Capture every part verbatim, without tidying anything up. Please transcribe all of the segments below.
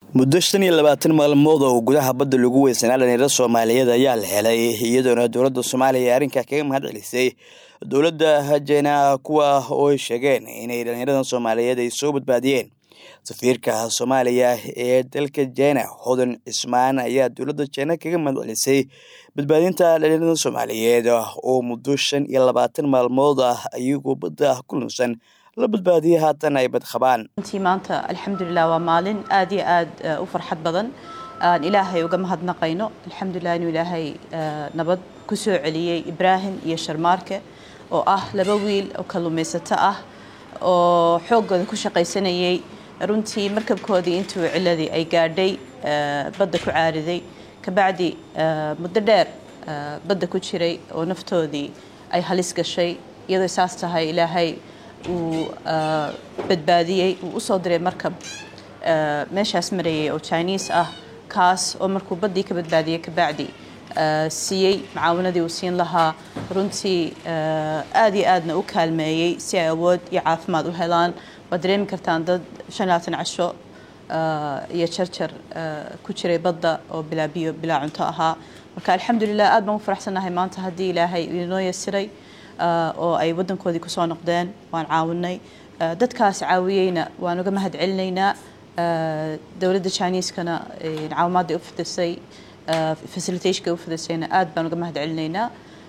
muddo shan iyo labaatan maalmood oo gudaha badda lagu weysanaa dhalinyarada Soomaaliyeed ayaa la helay iyadoo dowladda Soomaaliya arrinka kaga mahadcelisay dowladda Jayna kuwa oo sheegeen inay dhalinyarada Soomaaliyeed ay soo badbaadiyeen. safiirka Soomaaliya ee dalka Jayna Hodan Ismaan ayaa dowladda Jayna kaga mahadcelisay badbaadinta dhalinyarada Soomaaliyeed oo muddo shan iyo labaatan maalmood ah ayagoo badda ku lunsan la badbaadiyay haatan ay bad qabaan. intii maanta alxamdulillah waa maalin aad iyo aad u farxad badan aan ilaahay uga mahadnaqayno. alxamdulillah inuu ilaahay nabad ku soo celiyay Ibrahim iyo Sharmaarke oo ah laba wiil oo kalluumaysato ah oo xoogooda ku shaqaysanayay runtii markabkoodii intuu ciladii ay gaadhay badda ku caariday ka bacdi muddo dheer badda ku jiray oo naftoodii ay halis gashay iyadoo saas tahay ilaahay uu badbaadiyay uu u soo diray markab meeshaas marayay oo Chinese ah kaas oo markuu baddii ka badbaadiyay ka bacdi siiyay macaawanadii uu siin lahaa runtii aad iyo aadna u kaalmeeyay si ay awood iyo caafimaad u helaan. waad dareemi kartaan dad shan iyo labaatan casho iyo jarjar ku jiray badda oo bilaa biyo bilaa cunto ahaa. marka alxamdulillah aad baan u faraxsanahay maanta haddii ilaahay inoo yasiray oo ay wadankoodii kusoo noqdeen waan caawinay dadkaas caawiyeyna waan uga mahad celinaynaa. dowladda Chinese-kana caawimaadii u fidisay facilitation-ka u fidisayna aad baan uga mahad celinaynaa.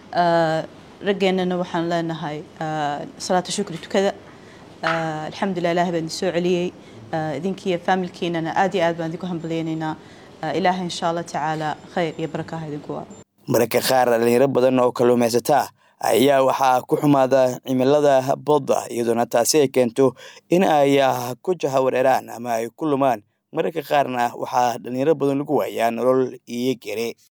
raggeenana waxaan leenahay salaata shukri tukada. alxamdulillah ilaahay baan soo celiyay idinkiiyo familkiinana aad iyo aad baan idinku hambaliyaynaynaa. ilaahay insha Allah tacaala khayr iyo baraka ha idinku waaro. mararka qaar dhalinyaro badan oo kalluumaysato ayaa waxaa ku xumaada cimilada badda iyadoona taasi ay keento in ay ku jahawareeraan ama ay ku lumaan. mararka qaarna waxaa dhalinyaro badan lagu waayaa nolol iyo geri.